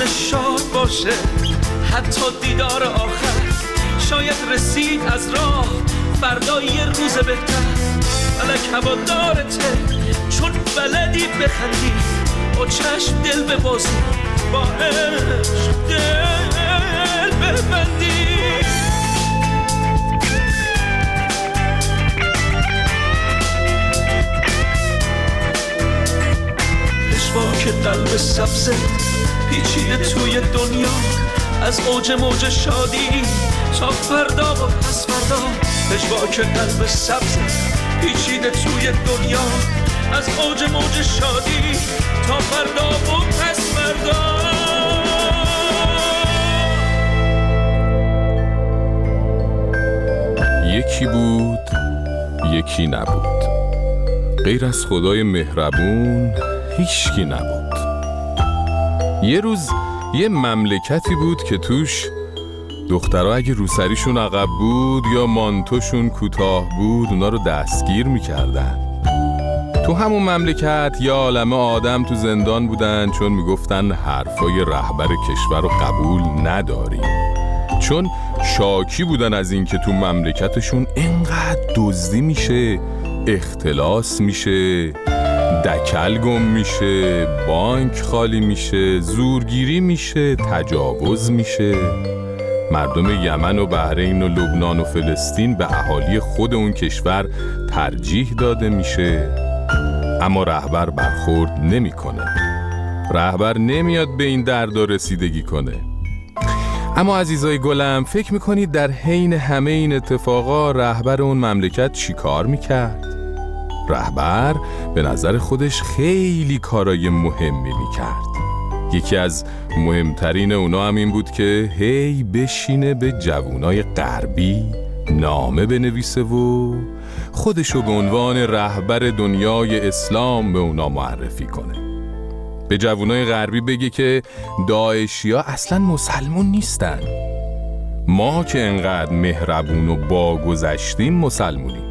روز شاد باشه، حتی دیدار آخر شاید رسید از راه، فردا یه روز بهتر. فلک هوادارته چون بلدی بخندی، با چشم دل ببازی، با عشق دل ببندی. پشواک قلب سبزه پیچیده توی دنیا، از اوج موج شادی تا فردا و پس فردا. پشواک قلب سبزه پیچیده توی دنیا، از اوج موج شادی تا فردا و پس فردا. یکی بود یکی نبود، غیر از خدای مهربون هیچکی نبود. یه روز یه مملکتی بود که توش دخترها اگه روسریشون عقب بود یا مانتوشون کوتاه بود اونا رو دستگیر میکردن. تو همون مملکت یه عالمه آدم تو زندان بودن چون میگفتن حرفای رهبر کشور رو قبول نداریم، چون شاکی بودن از این که تو مملکتشون اینقدر دزدی میشه، اختلاس میشه، دکل گم میشه، بانک خالی میشه، زورگیری میشه، تجاوز میشه. مردم یمن و بحرین و لبنان و فلسطین به اهالی خود اون کشور ترجیح داده میشه، اما رهبر برخورد نمیکنه. رهبر نمیاد به این درد رسیدگی کنه. اما عزیزای گلم، فکر میکنید در حین همه این اتفاقا رهبر اون مملکت چی کار میکرد؟ رهبر به نظر خودش خیلی کارای مهمی میکرد. یکی از مهمترین اونا هم این بود که هی بشینه به جوونای غربی نامه بنویسه و خودشو به عنوان رهبر دنیای اسلام به اونا معرفی کنه. به جوونای غربی بگه که داعشیا اصلا مسلمون نیستن، ما که انقدر مهربون و باگذشتیم مسلمونیم،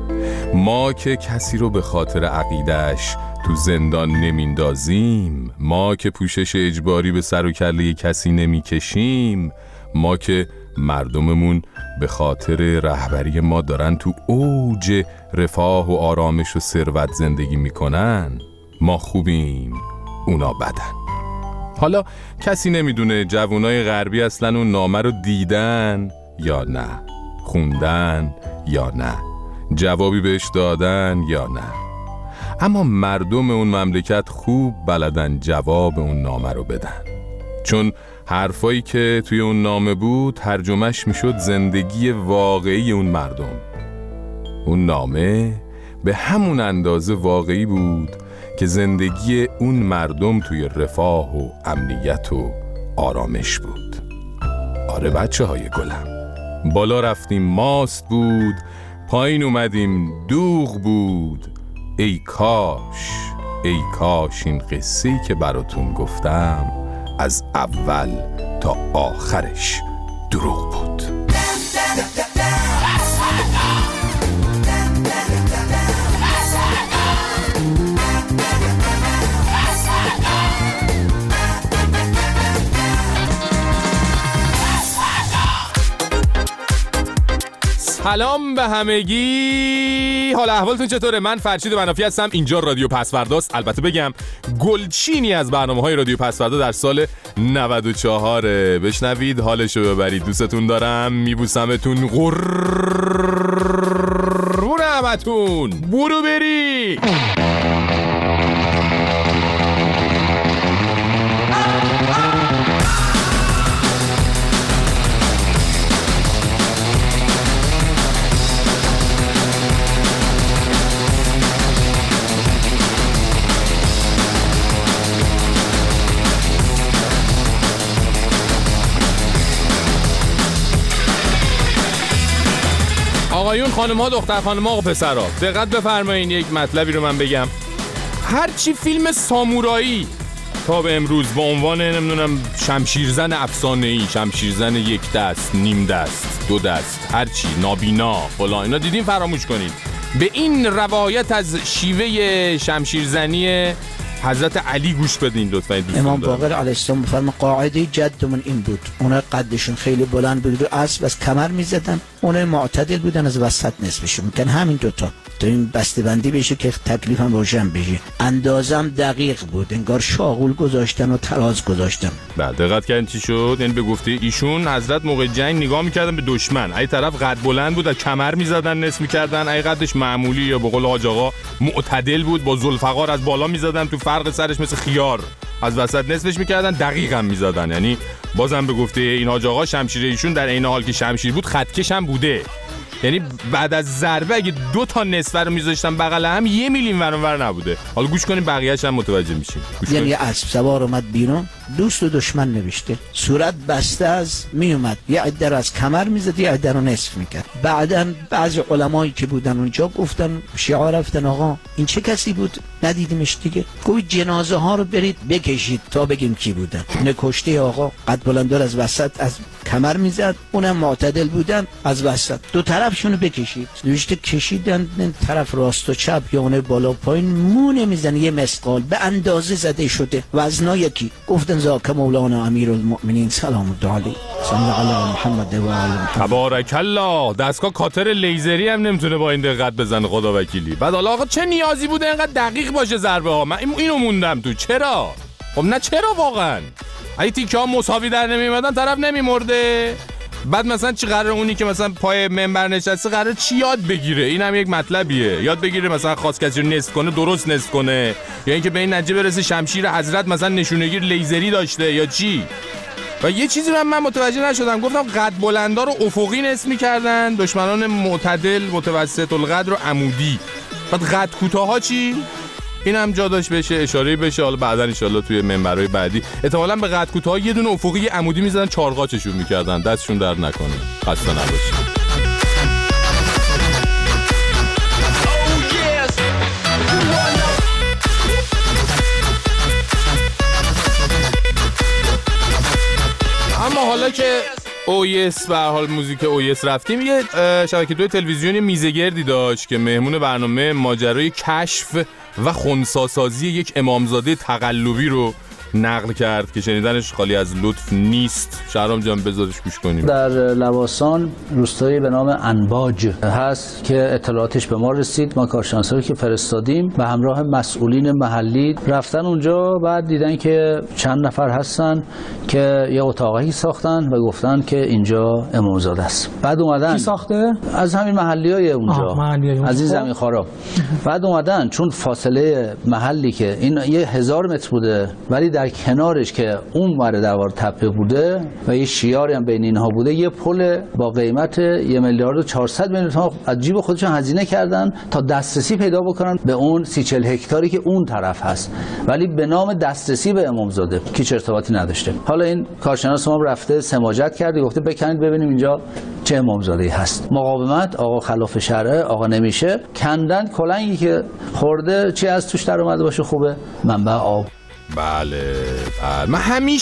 ما که کسی رو به خاطر عقیدهش تو زندان نمیندازیم، ما که پوشش اجباری به سر و کله کسی نمیکشیم، ما که مردممون به خاطر رهبری ما دارن تو اوج رفاه و آرامش و ثروت زندگی میکنن، ما خوبیم اونا بدن. حالا کسی نمیدونه جوانای غربی اصلا اون نامه رو دیدن یا نه، خوندن یا نه، جوابی بهش دادن یا نه. اما مردم اون مملکت خوب بلدن جواب اون نامه رو بدن، چون حرفایی که توی اون نامه بود ترجمهش میشد زندگی واقعی اون مردم. اون نامه به همون اندازه واقعی بود که زندگی اون مردم توی رفاه و امنیت و آرامش بود. آره بچه های گلم، بالا رفتیم ماست بود، پایین اومدیم دوغ بود. ای کاش این قصه‌ای که براتون گفتم از اول تا آخرش دروغ بود. سلام به همگی، حال احوالتون چطوره؟ من فرشید منافی هستم، اینجا رادیو پسورداست. البته بگم گلچینی از برنامه‌های رادیو پسوردا در سال 94. بشنوید حالشو ببرید. دوستتون دارم، میبوسمتون، قربون همتون. برو بری. آقایون، خانم‌ها، دختر خانم‌ها و پسرها، دقت بفرمایید. یک مطلبی رو من بگم. هرچی فیلم سامورایی تا به امروز با عنوان نمیدونم شمشیرزن افسانه‌ای، شمشیرزن یک دست، نیم دست، دو دست، هرچی، نابینا، فلان، اینا دیدین فراموش کنید. به این روایت از شیوه شمشیرزنی حضرت علی گوش بدین لطفا. امام باقر علیه السلام فرمان قاعده جدمون این بود، اونا قدشون خیلی بلند بود رو اسب از کمر میزدن، اونا معتدل بودن از وسط نصفشون میکن، همین دوتا تو این بسته‌بندی بشه که تکلیفم روشن بشه. اندازم دقیق بود، انگار شاغول گذاشتن و تراز گذاشتن. بعد دقت کردین چی شد؟ یعنی به گفته ایشون حضرت موقع جنگ نگاه میکردن به دشمن، ای طرف قد بلند بود از کمر میزدن نصف میکردن، ای قدش معمولی یا به قول حاج آقا معتدل بود با ذوالفقار از بالا میزدن تو فرق سرش مثل خیار از وسط نصفش میکردن، دقیقاً میزدن. یعنی بازم به گفته این حاج آقا شمشیر ایشون در عین حال که شمشیر بود خطکش هم بوده، یعنی بعد از ضربه اگه 2 تا نصف رو میذاشتن بغل هم 1 میلی ورانور نبوده. حالا گوش کنیم بقیه‌اش هم متوجه میشیم. یعنی اسب سوار اومد بیرون، دوست و دشمن نوشته، صورت بسته از میومد، یه عده رو از کمر میزد یه عده رو نصف میکرد. بعدن بعضی علمایی که بودن اونجا گفتن شیعه رفتن آقا این چه کسی بود ندیدیمش دیگه، گوی جنازه ها رو برید بکشید تا بگیم کی بودن. نکشته آقا قد بلندار از وسط از کمر میزد، اونم معتدل بودن از وسط، دو طرفشونو بکشید. نوشته کشیدن طرف راست و چپ یا اون بالا پایین مو نمیزنه، یه مسقال به اندازه زده شده وزنا یکی. گفتن زاک مولانا امیرالمؤمنین سلام الله علیه صلی علی محمد و آل محمد. تبارک الله. دستگاه کاتر لیزری هم نمیتونه با این دقت بزنه خدا وکیلی. بعد حالا آقا چه نیازی بوده اینقدر دقیق باشه ضربه ها؟ من اینو موندم تو. چرا؟ خب نه چرا واقعا؟ اگه تیکه ها مساوی در نمیومدن طرف نمیمرده. بعد مثلا چی قراره اونی که مثلا پای منبر نشسته قراره چی یاد بگیره؟ این هم یک مطلبیه، یاد بگیره مثلا خواست کسی رو نصف کنه درست نصف کنه، یا اینکه به این نتیجه برسه شمشیر حضرت مثلا نشونگیر لیزری داشته یا چی. و یه چیزی رو من متوجه نشدم، گفتم قد بلندا رو افقی نصف می‌کردن، دشمنان معتدل متوسط القد رو عمودی. بعد قد کوتاها چی؟ این هم جا داشت بشه اشاره بشه، حالا بعدا ان شاءالله توی منبرهای بعدی احتمالاً به قد کوتاها یه دونه افقی عمودی می‌زدن چارقاچشون می‌کردن، دستشون درد نکنه. خسته نباشید. اما حالا که اویس به حال موزیک اویس رفتیم، یه شبکه 2 تلویزیونی میزگردی داشت که مهمون برنامه ماجرای کشف و خنثی‌سازی یک امامزاده تقلبی رو نقل کرد که شنیدنش خالی از لطف نیست. شهرام جان بذارش گوش کنیم. در لواسان روستایی به نام انباج هست که اطلاعاتش به ما رسید، ما کارشناسایی که فرستادیم به همراه مسئولین محلی رفتن اونجا، بعد دیدن که چند نفر هستن که یه اتاقی ساختن و گفتن که اینجا امامزاده است. بعد اومدن کی ساخته؟ از همین محلیای اونجا، از این زمین خارا. بعد اومدن چون فاصله محلی که این 1000 متر بوده ولی در کنارش که اون ور دوار تپه بوده و یه شیاری هم بین اینها بوده، یه پل با قیمت 1,400,000,000 تومان از جیب خودشون هزینه کردن تا دسترسی پیدا بکنن به اون 30-40 هکتاری که اون طرف هست، ولی به نام دسترسی به امامزاده که هیچ ارتباطی نداشته. حالا این کارشناس ما رفته سماجت کرده، گفته بکنید ببینیم اینجا چه امامزاده‌ای هست. مقاومت، آقا خلاف شرعه، آقا نمیشه، کندن کلنگی که خورده چی از توش در اومده باشه خوبه؟ منبع آب. بله. من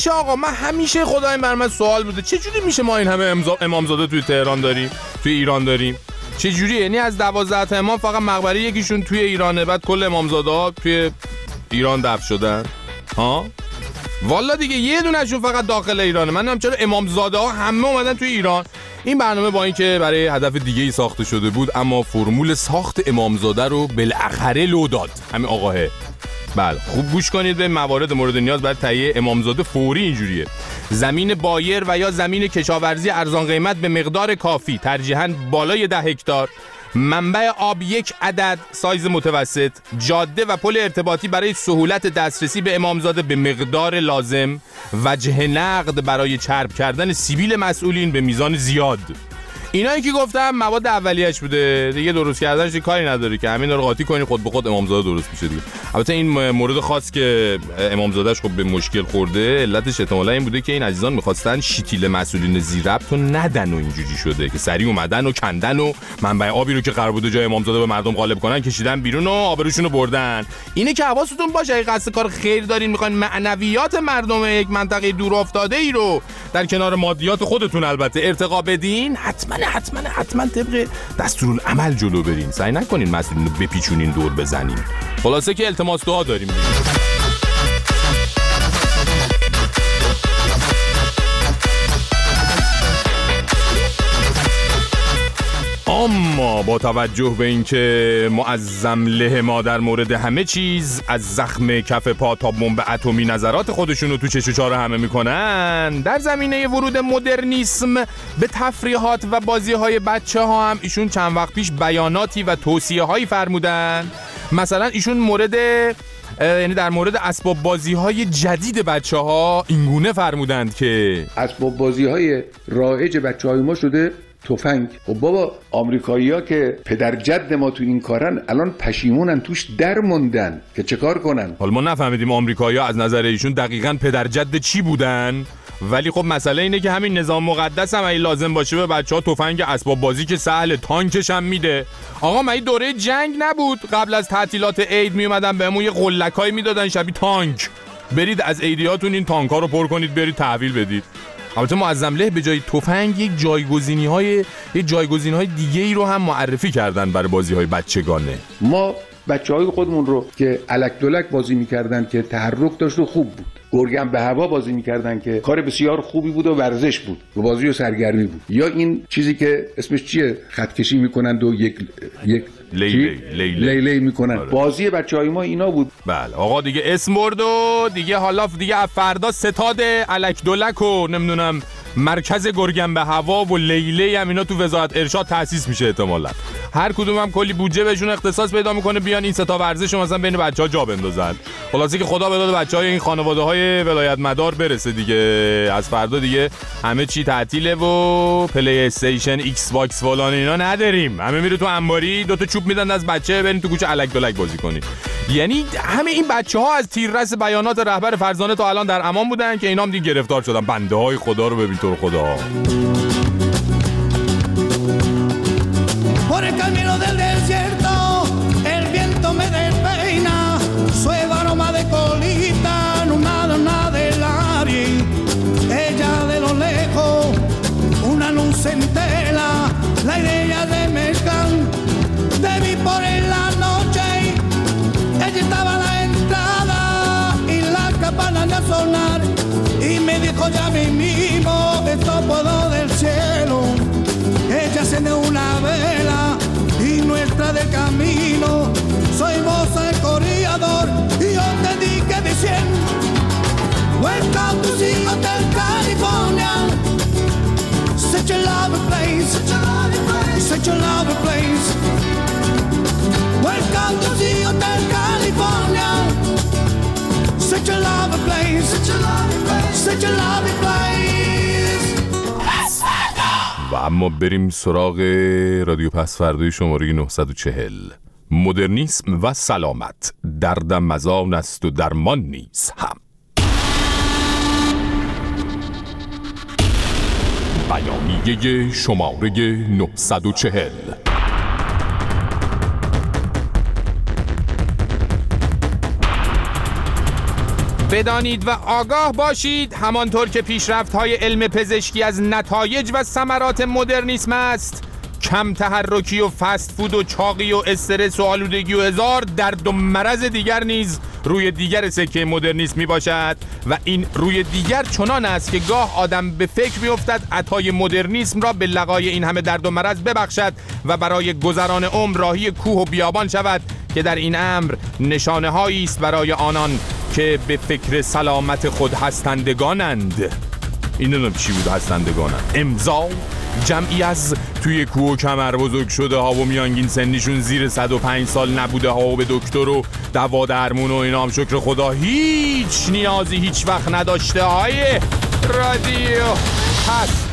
همیشه خدای بر من سوال بوده چه جوری میشه ما این همه امامزاده توی تهران داریم، توی ایران داریم؟ چه جوری؟ یعنی از 12 تا امام فقط مقبره یکیشون توی ایرانه، بعد کل امامزاده ها توی ایران دفن شدن؟ ها؟ والا دیگه یه دونهشون فقط داخل ایرانه. من نمیدونم چرا امامزاده ها همه اومدن توی ایران. این برنامه با اینکه برای هدف دیگه ای ساخته شده بود، اما فرمول ساخت امامزاده رو بالاخره لو داد همین آقاه. بله خوب گوش کنید به موارد مورد نیاز برای تهیه امامزاده. فوری اینجوریه: زمین بایر و یا زمین کشاورزی ارزان قیمت به مقدار کافی، ترجیحاً بالای 10 هکتار، منبع آب 1 عدد سایز متوسط، جاده و پل ارتباطی برای سهولت دسترسی به امامزاده به مقدار لازم، وجه نقد برای چرب کردن سیبیل مسئولین به میزان زیاد. اینایی که گفتم مواد اولیه‌اش بوده دیگه، درست کردنش کاری نداره که همین رو قاطی کنی خود به خود امامزاده درست میشه دیگه. البته این مورد خاص که امامزادهش خب به مشکل خورده، علتش احتمالاً این بوده که این عزیزان می‌خواستن شیتیل مسئولین زیربط رو ندن و اینجوری شده که سریع اومدن و کندن و منبع آبی رو که قرار بوده جای امامزاده به مردم غالب کنن کشیدن بیرون و آبروشون رو بردن. اینه که حواستون باشه اگه قصد کار خیر دارین، می‌خواین معنویات مردم یک منطقه دور افتاده‌ای رو در کنار مادیات خودتون البته ارتقا بدین، حتما طبق دستورالعمل جلو برین. سعی نکنین مسئولین رو بپیچونین دور بزنین. خلاصه که التماس دعا داریم. اما با توجه به اینکه معظم له ما در مورد همه چیز از زخم کف پا تا بمب اتمی نظرات خودشونو تو چش و چار همه میکنن، در زمینه ورود مدرنیسم به تفریحات و بازی‌های بچه‌ها هم ایشون چند وقت پیش بیاناتی و توصیه‌هایی فرمودن. مثلا ایشون یعنی در مورد اسباب بازی‌های جدید بچه‌ها اینگونه فرمودند که اسباب بازی‌های رایج بچه‌های ما شده تفنگ. خب بابا، آمریکایی‌ها که پدر جد ما تو این کارن الان پشیمونن، توش در موندن که چه کار کنن. حالا ما نفهمیدیم آمریکایی‌ها از نظر ایشون دقیقاً پدر جد چی بودن، ولی خب مسئله اینه که همین نظام مقدس هم اگه لازم باشه به بچه‌ها تفنگ اسباب بازی که سهل، تانکش هم میده. آقا من این دوره جنگ نبود قبل از تعطیلات عید می اومدن بهمون یه قلکایی میدادن شبیه تانک، برید از عیدیاتون این تانک‌ها رو پر کنید برید تحویل بدید. البته معظم له به جای تفنگ یک جایگزین‌های دیگه‌ای رو هم معرفی کردن برای بازی‌های بچگانه. ما بچه‌های خودمون رو که الک دلک بازی می‌کردن که تحرک داشت و خوب بود، گرگم به هوا بازی می‌کردن که کار بسیار خوبی بود و ورزش بود و بازی و سرگرمی بود، یا این چیزی که اسمش چیه، خط کشی می‌کنند و یک لیلی می‌کنن. بازی بچه‌های ما اینا بود. بله آقا دیگه اسم برد و دیگه حالا دیگه فردا ستاد الک دلک و نمیدونم مرکز گرگم به هوا و لیلی هم اینا تو وزارت ارشاد تأسیس میشه احتمالاً. هر کدوم هم کلی بودجه بهشون اختصاص پیدا میکنه بیان این ستا ورزش رو مثلا بین بچه‌ها جا بندازن. خلاصی که خدا به داد بچه‌های این خانواده‌های ولایت مدار برسه دیگه. از فردا دیگه همه چی تعطیله و پلی استیشن، ایکس باکس فلان اینا نداریم. همه میره تو انباری دو تا چوب میدن از بچه برین تو کوچه الک دلک بازی کنید. یعنی همه این بچه‌ها از تیررس بیانات رهبر فرزانه تا الان در امان بودن که اینام دیگه گرفتار شدن. بنده‌های خدا رو ببین تو رو خدا. Por el camino del desierto, el viento me despeina, suave aroma de colita, una dona del aire, ella de lo lejos, una luz en tela, la idea de mezclar, te vi por en la noche, ella estaba a la entrada y la campana de sonar, y me dijo ya mismo, esto puedo del cielo. Ella enciende una vela y nuestra del camino. Soy vos el corredor y yo te dije diciendo welcome to the Hotel California. Such a lovely place, such a lovely place, such a lovely place. Welcome to the Hotel California. Such a lovely place, such a lovely place, such a lovely place. و اما بریم سراغ رادیو پسفردای شماره 940. مدرنیسم و سلامت، دردم از آن است و درمان نیز هم. بیانیه شماره 940. بدانید و آگاه باشید همانطور که پیشرفت‌های علم پزشکی از نتایج و ثمرات مدرنیسم است، کم تحرکی و فست فود و چاقی و استرس و آلودگی و هزار درد و مرض دیگر نیز روی دیگر سکه مدرنیسم می باشد و این روی دیگر چنان است که گاه آدم به فکر بیفتد عطای مدرنیسم را به لقای این همه درد و مرض ببخشد و برای گذران عمر راهی کوه و بیابان شود که در این امر نشانه هایی است برای آنان که به فکر سلامت خود هستندگانند. این نمیدونم چی بود هستندگانند. امضا جمعی از توی کوه و کمر بزرگ شده ها و میانگین سنیشون زیر 105 سال نبوده ها و به دکتر و دوا درمون و اینا هم شکر خدا هیچ نیازی هیچ وقت نداشته های رادیو پس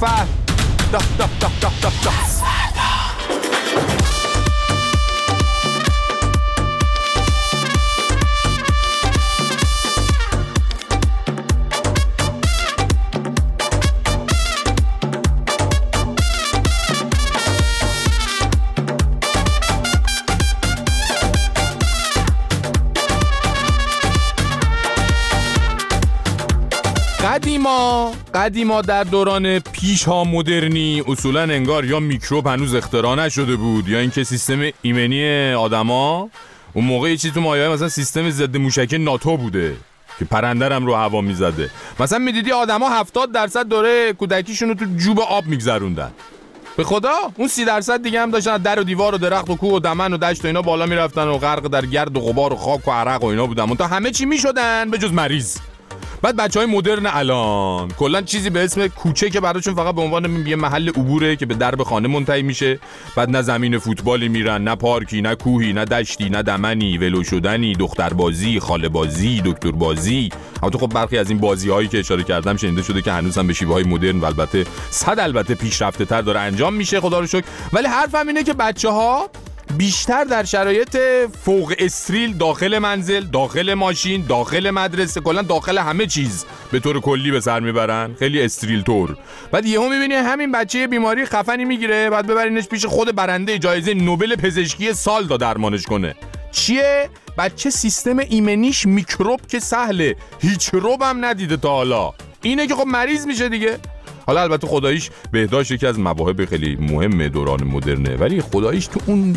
قدیما در دوران پیش ها مدرنی اصولا انگار یا میکروب هنوز اختراع نشده بود یا اینکه سیستم ایمنی آدما اون موقع یه چیزی تو مایه‌های مثلا سیستم ضد موشکی ناتو بوده که پرنده هم رو هوا میزده. مثلا میدیدی آدما 70% دوره کودکیشون رو تو جوب آب میگذروندن. به خدا اون 30% دیگه هم داشتن در و دیوار و درخت و کوه و دمن و دشت و اینا بالا میرفتن و غرق در گرد و غبار و خاک و عرق و اینا بودن، تا همه چی میشدن به جز مریض. بعد بچهای مدرن الان کلا چیزی به اسم کوچه که براشون فقط به عنوان یه محل عبوره که به درب خانه منتهی میشه، بعد نه زمین فوتبالی میرن، نه پارکی، نه کوهی، نه دشتی، نه دمنی، ولو شدنی، دختربازی، خاله بازی، دکتر بازی. البته خب برخی از این بازی‌هایی که اشاره کردم شنیده شده که هنوز هم به شیوه‌های مدرن و البته پیشرفته‌تر داره انجام میشه، خدا رو شکر. ولی حرفم اینه که بچه‌ها بیشتر در شرایط فوق استریل داخل منزل، داخل ماشین، داخل مدرسه، کلا داخل همه چیز به طور کلی به سر میبرن، خیلی استریل طور. بعد یهو میبینی همین بچه بیماری خفنی میگیره، بعد ببرینش پیش خود برنده جایزه نوبل پزشکی سال تا درمانش کنه. چیه؟ بچه سیستم ایمنیش میکروب که سهله، هیچ روب هم ندیده تا حالا، اینه که خب مریض میشه دیگه. حالا البته خداییش بهداشت یکی از مواهب خیلی مهم دوران مدرنه، ولی خداییش تو اون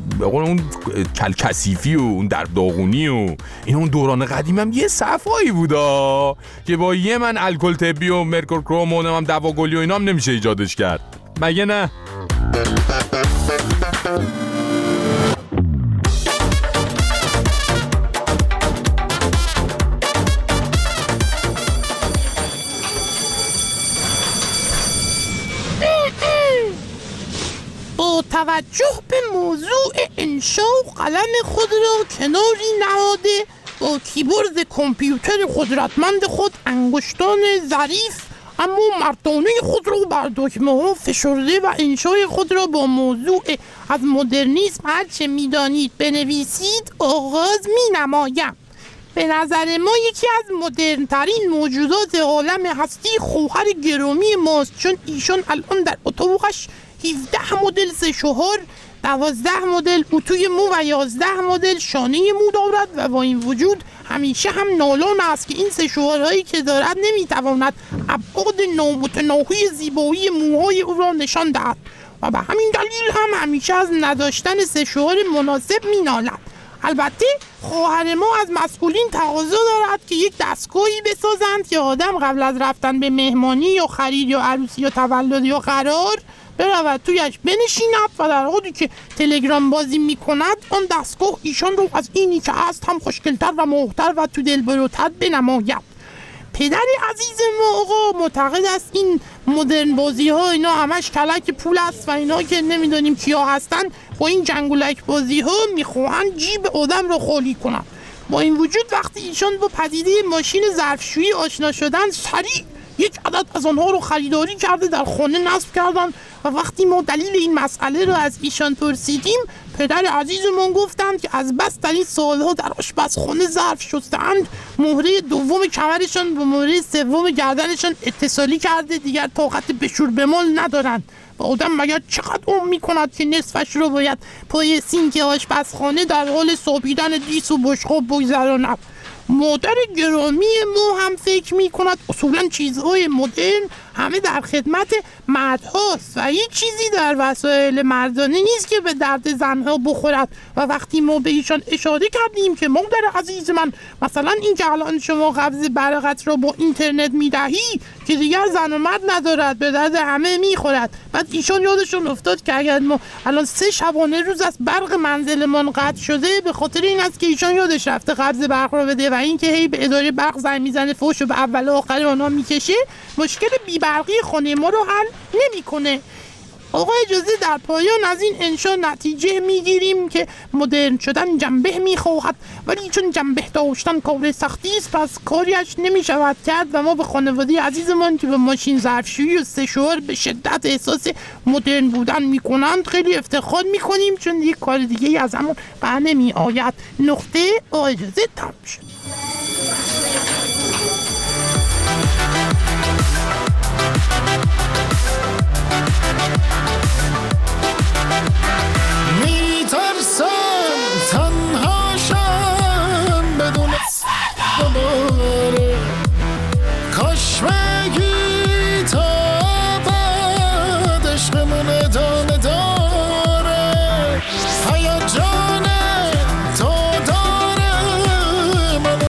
کلکسیفی و اون درب داغونی و این اون دوران قدیم هم یه صفایی بودا که با یه من الکل طبی و مرکورکروم و هم دواگلی و اینا هم نمیشه ایجادش کرد، مگه نه؟ با توجه به موضوع انشا قلم خود را کناری نهاده با کیبورد کامپیوتر قدرتمند خود انگشتان ظریف اما مردانه خود را بر دکمه ها فشرده و انشای خود را با موضوع از مدرنیسم هرچه میدانید بنویسید آغاز می نمایم. به نظر ما یکی از مدرنترین موجودات عالم هستی خواهر گرامی ماست، چون ایشان الان در اتاقش 17 مدل سه‌شوهر، 12 مدل اتوی مو و 11 مدل شانه مو دارد و با این وجود همیشه هم نالان است که این سه‌شوهرهایی که دارد نمیتواند ابعاد نامتناهی زیبایی موهای او را نشان دهد و به همین دلیل هم همیشه از نداشتن سه‌شوهر مناسب مینالد. البته خواهر ما از مسئولین تقاضا دارد که یک دستگاهی بسازند که آدم قبل از رفتن به مهمانی یا خرید یا عروسی یا تولد یا قرار برود تویش بنشیند و در حالی که تلگرام بازی میکند آن دستگاه ایشان رو از اینی که هست هم خوشگلتر و محتر و تو دلبروتر بنماید. پدر عزیز ما آقا معتقد است این مدرن بازی ها اینا همش کلک پول است و اینا که نمیدونیم کیا هستن با این جنگولک بازی ها میخواهند جیب آدم رو خالی کنند. با این وجود وقتی ایشان با پدیده ماشین ظرفشویی آشنا شدن سریع یک عدد از آنها رو خریداری کرده در خانه نصب کردن و وقتی ما دلیل این مسئله رو از ایشان پرسیدیم پدر عزیزمون گفتند که از بس در این سالها در آشپزخانه ظرف شستند مهره دوم کمرشان با مهره سوم گردنشان اتصالی کرده دیگر طاقت بشور بمال ندارند و آدم مگر چقدر عمر میکند که نصفش رو باید پای سینک آشپزخانه در حال صابیدن دیس و بشقاب بگذراند. مادر گرامی ما هم فکر می کند اصولا چیزهای مدرن همه در خدمت مردهاست و هیچ چیزی در وسایل مردانه نیست که به درد زنها بخورد و وقتی ما به ایشان اشاره کردیم که مادر عزیز من مثلا این که الان شما قبض برقت را با اینترنت میدهی که دیگر زن و مرد ندارد به درد همه میخورد، بعد ایشان یادشون افتاد که اگر ما الان 3 شبانه روز از برق منزلمان قطع شده به خاطر این است که ایشان یادش رفته قبض برق را بده و این که هی به اداره برق زنگ میزنه فوش و به اول و آخر آنها میکشه مشکل بی‌برقی خانه ما رو حل نمیکنه. آقا اجازه در پایان از این انشا نتیجه میگیریم که مدرن شدن جنبه میخواهد ولی چون جنبه داشتن کار سختی است پس کاریش نمیشود کرد و ما به خانواده عزیزمان که به ماشین ظرفشویی و سه‌شوهر به شدت احساس مدرن بودن میکنند خیلی افتخار میکنیم چون یک کار دیگه از همون بر نمی آید. نقطه اجازه تمام شد. Mi